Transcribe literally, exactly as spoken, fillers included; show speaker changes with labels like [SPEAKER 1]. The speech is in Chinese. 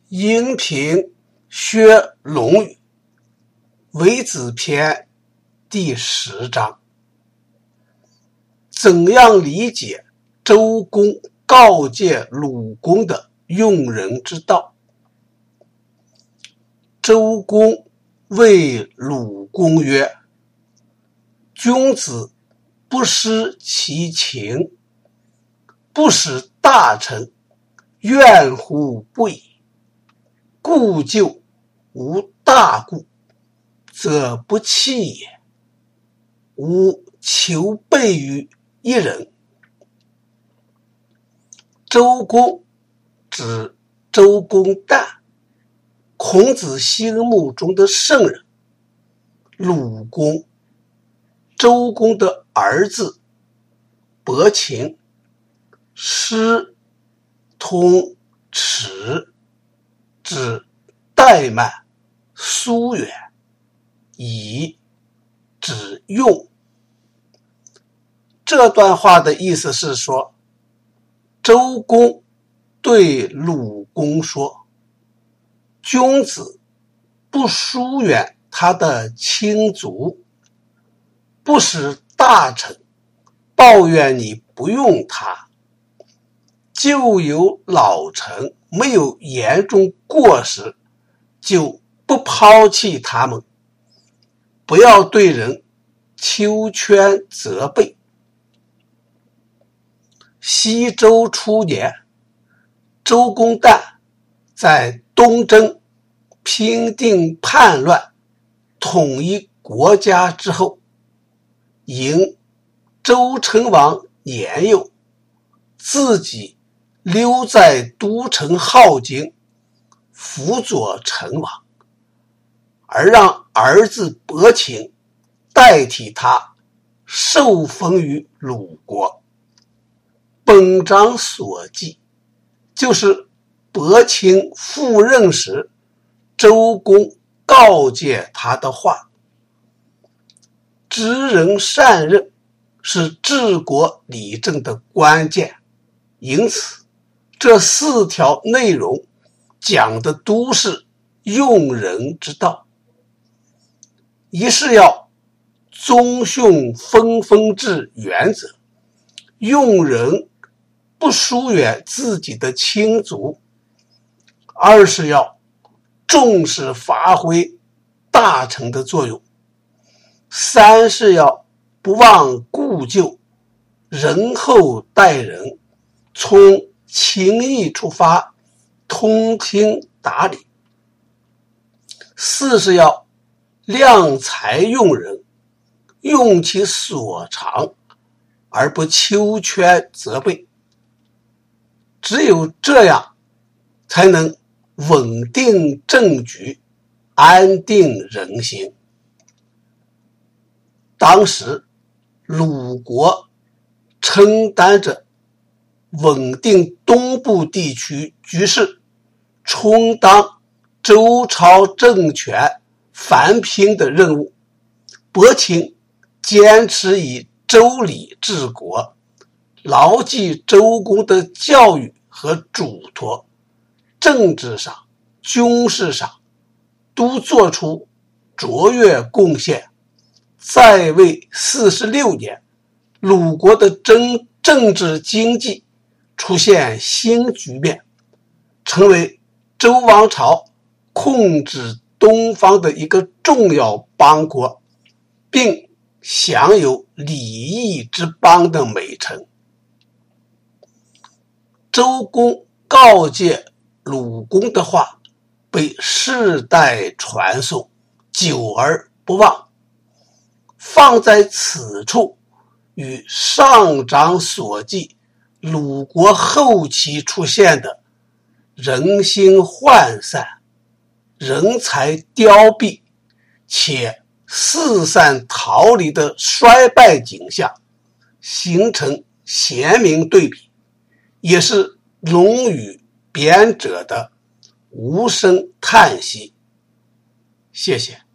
[SPEAKER 1] 应评学论语为子篇第十章，怎样理解周公告诫鲁公的用人之道？周公谓鲁公曰：君子不失其情，不使大臣怨乎不已。故就无大故，则不弃也。吾求备于一人。周公指周公旦，孔子心目中的圣人。鲁公，周公的儿子伯禽，师通耻，指怠慢、疏远，以指用。这段话的意思是说，周公对鲁公说，君子不疏远他的亲族，不使大臣抱怨你不用他，就有老臣没有严重过失，就不抛弃他们，不要对人求圈责备。西周初年，周公旦在东征平定叛乱，统一国家之后，因周成王年幼，自己留在都城镐京辅佐成王，而让儿子伯禽代替他受封于鲁国。本章所记就是伯禽赴任时周公告诫他的话。知人善任是治国理政的关键，因此这四条内容讲的都是用人之道。一是要遵循分封制原则，用人不疏远自己的亲族；二是要重视发挥大臣的作用；三是要不忘故旧，仁厚待人，从情义出发，通情达理；四是要量才用人，用其所长，而不求圈责备。只有这样，才能稳定政局，安定人心。当时鲁国承担着稳定东部地区局势，充当周朝政权繁平的任务。伯禽坚持以周礼治国，牢记周公的教育和嘱托，政治上、军事上都做出卓越贡献。在位四十六年，鲁国的政政治经济出现新局面，成为周王朝控制东方的一个重要邦国，并享有礼义之邦的美称。周公告诫鲁公的话被世代传颂，久而不忘。放在此处，与上章所记鲁国后期出现的人心涣散、人才凋敝且四散逃离的衰败景象形成鲜明对比，也是《论语》编者的无声叹息。谢谢。